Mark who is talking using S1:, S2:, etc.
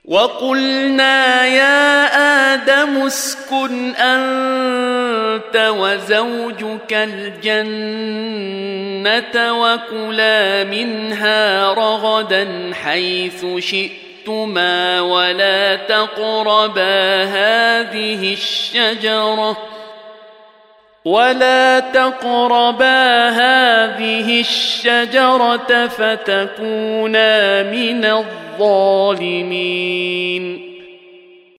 S1: وقلنا يا آدم اسكن أنت وزوجك الجنة وكلا منها رغدا حيث شئتما ولا تقربا هذه الشجرة فتكونا من الظالمين.